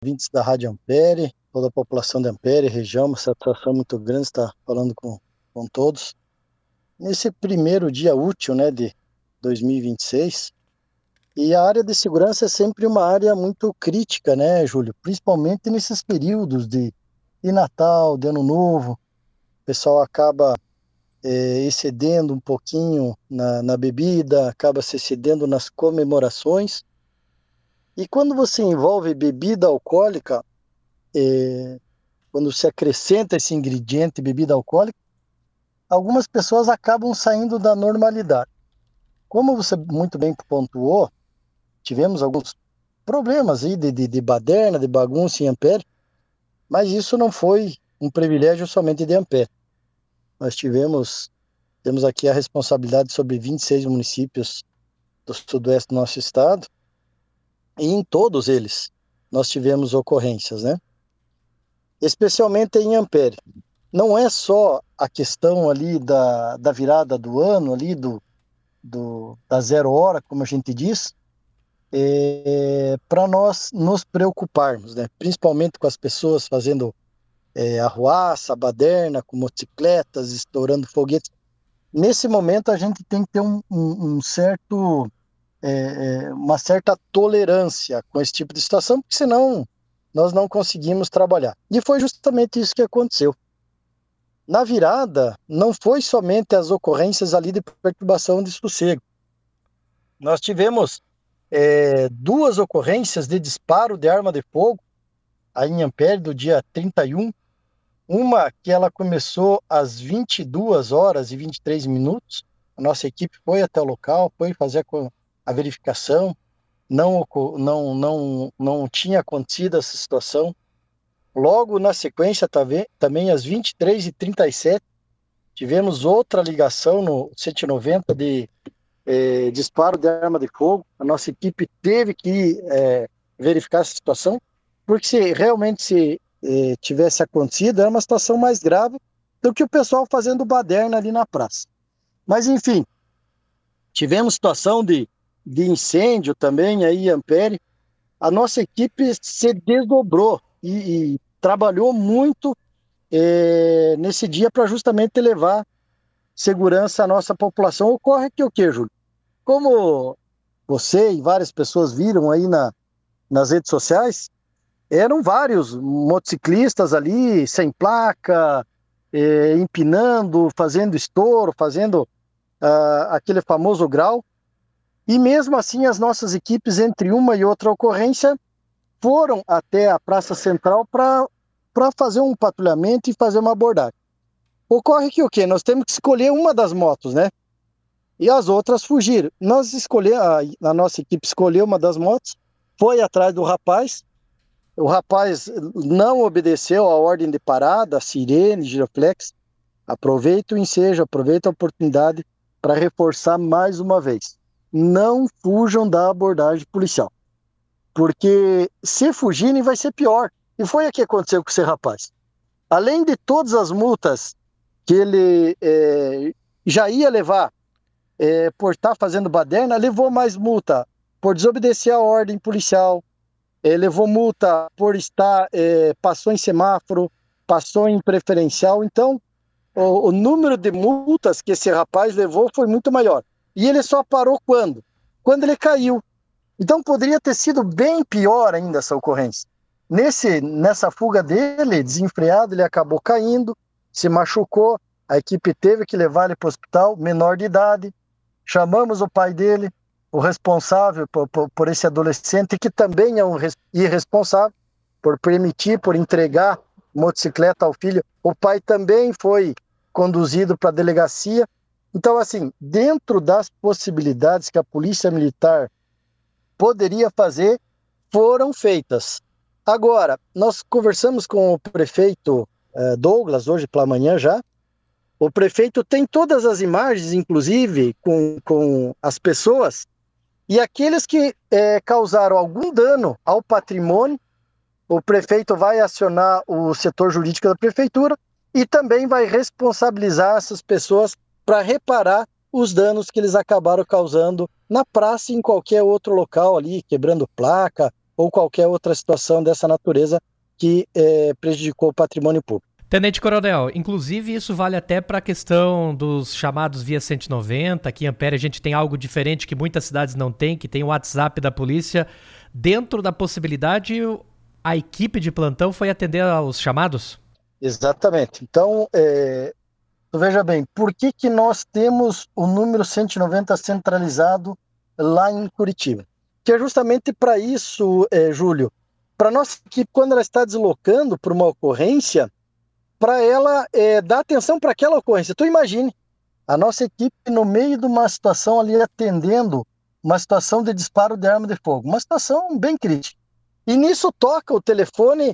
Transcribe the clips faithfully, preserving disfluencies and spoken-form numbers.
ouvintes da Rádio Ampere, toda a população de Ampere, região, uma satisfação muito grande estar falando com, com todos. Nesse primeiro dia útil, né, de dois mil e vinte e seis, e a área de segurança é sempre uma área muito crítica, né, Júlio? Principalmente nesses períodos de, de Natal, de Ano Novo, o pessoal acaba é, excedendo um pouquinho na, na bebida, acaba se excedendo nas comemorações. E quando você envolve bebida alcoólica, é, quando se acrescenta esse ingrediente, bebida alcoólica, algumas pessoas acabam saindo da normalidade. Como você muito bem pontuou, tivemos alguns problemas aí de, de, de baderna, de bagunça em Ampere, mas isso não foi um privilégio somente de Ampere. Nós tivemos, temos aqui a responsabilidade sobre vinte e seis municípios do sudoeste do nosso estado, e em todos eles nós tivemos ocorrências, né? Especialmente em Ampere. Não é só a questão ali da, da virada do ano, ali do, do, da zero hora, como a gente diz, é, para nós nos preocuparmos, né? Principalmente com as pessoas fazendo é, arruaça, baderna, com motocicletas, estourando foguetes. Nesse momento a gente tem que ter um, um, um certo, é, uma certa tolerância com esse tipo de situação, porque senão nós não conseguimos trabalhar. E foi justamente isso que aconteceu. Na virada, não foi somente as ocorrências ali de perturbação de sossego. Nós tivemos é, duas ocorrências de disparo de arma de fogo, aí em Ampere, do dia trinta e um. Uma que ela começou às vinte e duas horas e vinte e três minutos. A nossa equipe foi até o local, foi fazer a verificação. Não, não, não, não tinha acontecido essa situação. Logo na sequência, também às vinte e três e trinta e sete, tivemos outra ligação no cento e noventa de eh, disparo de arma de fogo. A nossa equipe teve que eh, verificar essa situação, porque se realmente se eh, tivesse acontecido, era uma situação mais grave do que o pessoal fazendo baderna ali na praça. Mas, enfim, tivemos situação de, de incêndio também aí em Ampere. A nossa equipe se desdobrou e, e trabalhou muito é, nesse dia para justamente levar segurança à nossa população. Ocorre que o que, Júlio? Como você e várias pessoas viram aí na, nas redes sociais, eram vários motociclistas ali, sem placa, é, empinando, fazendo estouro, fazendo uh, aquele famoso grau. E mesmo assim, as nossas equipes, entre uma e outra ocorrência, foram até a Praça Central para fazer um patrulhamento e fazer uma abordagem. Ocorre que o quê? Nós temos que escolher uma das motos, né? E as outras fugiram. Nós escolhemos, a, a nossa equipe escolheu uma das motos, foi atrás do rapaz. O rapaz não obedeceu à ordem de parada, a sirene, giroflex. Aproveita o ensejo, aproveita a oportunidade para reforçar mais uma vez. Não fujam da abordagem policial. Porque se fugirem vai ser pior. E foi o que aconteceu com esse rapaz. Além de todas as multas que ele é, já ia levar é, por estar fazendo baderna, levou mais multa por desobedecer a ordem policial, é, levou multa por estar, é, passou em semáforo, passou em preferencial. Então, o, o número de multas que esse rapaz levou foi muito maior. E ele só parou quando? Quando ele caiu. Então poderia ter sido bem pior ainda essa ocorrência. Nesse, nessa fuga dele, desenfreado, ele acabou caindo, se machucou, a equipe teve que levar ele para o hospital, menor de idade. Chamamos o pai dele, o responsável por, por, por esse adolescente, que também é um irresponsável por permitir, por entregar motocicleta ao filho. O pai também foi conduzido para a delegacia. Então, assim, dentro das possibilidades que a Polícia Militar poderia fazer, foram feitas. Agora, nós conversamos com o prefeito eh, Douglas, hoje pela manhã já. O prefeito tem todas as imagens, inclusive, com, com as pessoas, e aqueles que eh, causaram algum dano ao patrimônio, o prefeito vai acionar o setor jurídico da prefeitura e também vai responsabilizar essas pessoas para reparar os danos que eles acabaram causando na praça e em qualquer outro local ali, quebrando placa, ou qualquer outra situação dessa natureza que é, prejudicou o patrimônio público. Tenente Coronel, inclusive isso vale até para a questão dos chamados via cento e noventa. Aqui em Ampere a gente tem algo diferente que muitas cidades não têm, que tem o WhatsApp da polícia. Dentro da possibilidade, a equipe de plantão foi atender aos chamados? Exatamente. Então, é, veja bem, por que, que nós temos o número cento e noventa centralizado lá em Curitiba? Que é justamente para isso, é, Júlio, para a nossa equipe, quando ela está deslocando para uma ocorrência, para ela é, dar atenção para aquela ocorrência. Então imagine, a nossa equipe no meio de uma situação ali atendendo uma situação de disparo de arma de fogo, uma situação bem crítica. E nisso toca o telefone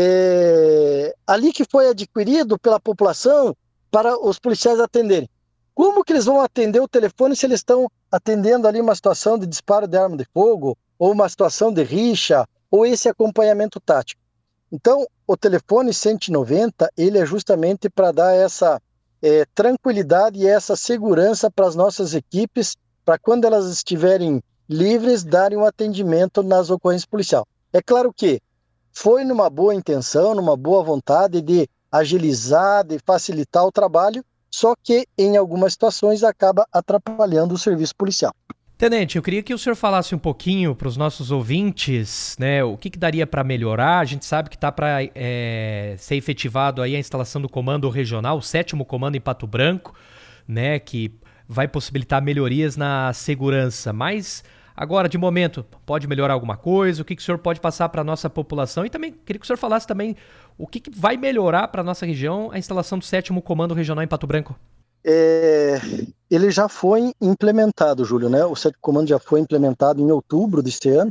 é, ali que foi adquirido pela população para os policiais atenderem. Como que eles vão atender o telefone se eles estão atendendo ali uma situação de disparo de arma de fogo, ou uma situação de rixa, ou esse acompanhamento tático? Então, o telefone cento e noventa, ele é justamente para dar essa é, tranquilidade e essa segurança para as nossas equipes, para quando elas estiverem livres, darem um atendimento nas ocorrências policiais. É claro que foi numa boa intenção, numa boa vontade de agilizar, de facilitar o trabalho, só que em algumas situações acaba atrapalhando o serviço policial. Tenente, eu queria que o senhor falasse um pouquinho para os nossos ouvintes, né, o que, que daria para melhorar. A gente sabe que está para é, ser efetivado aí a instalação do comando regional, o sétimo comando em Pato Branco, né, que vai possibilitar melhorias na segurança. Mas agora, de momento, pode melhorar alguma coisa? O que, que o senhor pode passar para a nossa população? E também queria que o senhor falasse também o que, que vai melhorar para a nossa região a instalação do sétimo comando regional em Pato Branco. É, ele já foi implementado, Júlio, né? O sétimo comando já foi implementado em outubro deste ano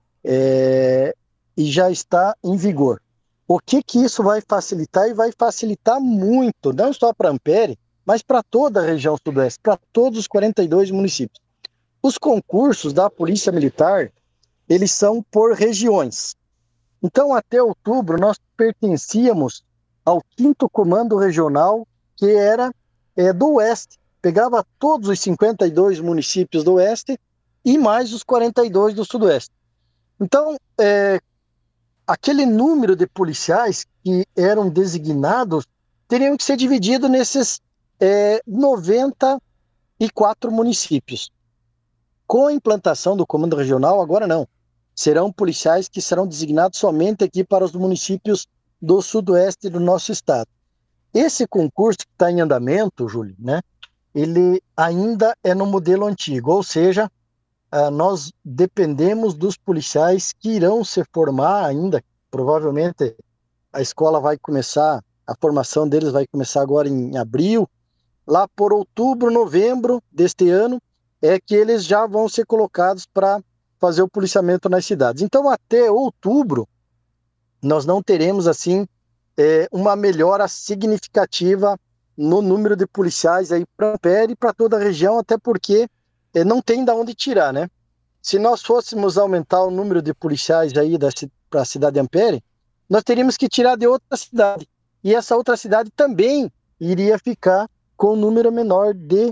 é, e já está em vigor. O que que isso vai facilitar? E vai facilitar muito, não só para Ampere, mas para toda a região sudoeste, para todos os quarenta e dois municípios. Os concursos da Polícia Militar, eles são por regiões. Então, até outubro, nós pertencíamos ao quinto comando regional, que era É, do Oeste, pegava todos os cinquenta e dois municípios do Oeste e mais os quarenta e dois do Sudoeste. Então, é, aquele número de policiais que eram designados teriam que ser dividido nesses é, noventa e quatro municípios. Com a implantação do comando regional, agora não. Serão policiais que serão designados somente aqui para os municípios do Sudoeste do nosso estado. Esse concurso que está em andamento, Júlio, né, ele ainda é no modelo antigo, ou seja, uh, nós dependemos dos policiais que irão se formar ainda, provavelmente a escola vai começar, a formação deles vai começar agora em abril, lá por outubro, novembro deste ano, é que eles já vão ser colocados para fazer o policiamento nas cidades. Então, até outubro, nós não teremos, assim, É uma melhora significativa no número de policiais aí para Ampere e para toda a região, até porque é, não tem de onde tirar, né? Se nós fôssemos aumentar o número de policiais aí para a cidade de Ampere, nós teríamos que tirar de outra cidade. E essa outra cidade também iria ficar com um número menor de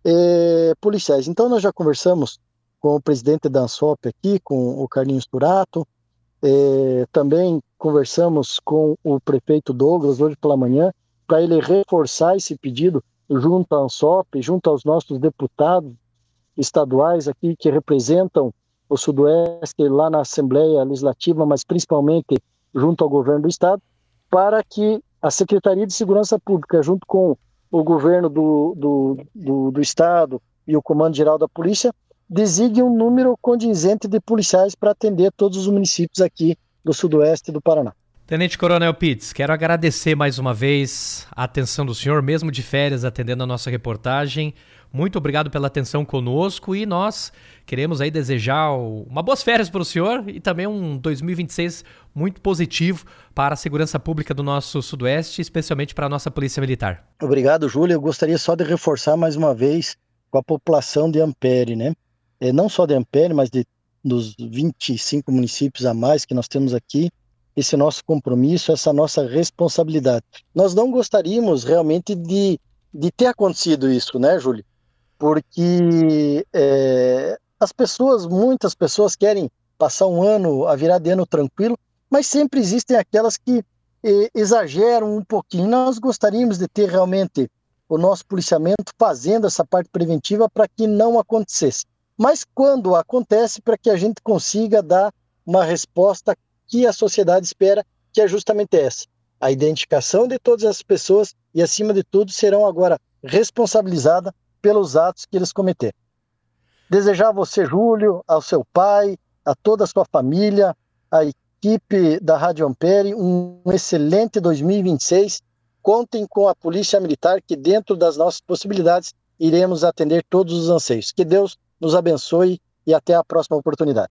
é, policiais. Então nós já conversamos com o presidente da ANSOP aqui, com o Carlinhos Turato, é, também conversamos com o prefeito Douglas hoje pela manhã para ele reforçar esse pedido junto à ANSOP, junto aos nossos deputados estaduais aqui que representam o Sudoeste lá na Assembleia Legislativa, mas principalmente junto ao governo do estado, para que a Secretaria de Segurança Pública, junto com o governo do, do, do, do estado e o Comando Geral da Polícia, designe um número condizente de policiais para atender todos os municípios aqui do Sudoeste do Paraná. Tenente Coronel Pitts, quero agradecer mais uma vez a atenção do senhor, mesmo de férias, atendendo a nossa reportagem. Muito obrigado pela atenção conosco e nós queremos aí desejar uma boas férias para o senhor e também um dois mil e vinte e seis muito positivo para a segurança pública do nosso Sudoeste, especialmente para a nossa Polícia Militar. Obrigado, Júlio. Eu gostaria só de reforçar mais uma vez com a população de Ampere, né? É, não só de Ampere, mas de, dos vinte e cinco municípios a mais que nós temos aqui, esse nosso compromisso, essa nossa responsabilidade. Nós não gostaríamos realmente de, de ter acontecido isso, né, Júlio? Porque é, as pessoas, muitas pessoas querem passar um ano, a virar de ano tranquilo, mas sempre existem aquelas que eh, exageram um pouquinho. Nós gostaríamos de ter realmente o nosso policiamento fazendo essa parte preventiva para que não acontecesse. Mas quando acontece, para que a gente consiga dar uma resposta que a sociedade espera, que é justamente essa. A identificação de todas as pessoas e, acima de tudo, serão agora responsabilizadas pelos atos que eles cometeram. Desejar a você, Júlio, ao seu pai, a toda a sua família, a equipe da Rádio Ampere, um excelente dois mil e vinte e seis. Contem com a Polícia Militar, que dentro das nossas possibilidades iremos atender todos os anseios. Que Deus nos abençoe e até a próxima oportunidade.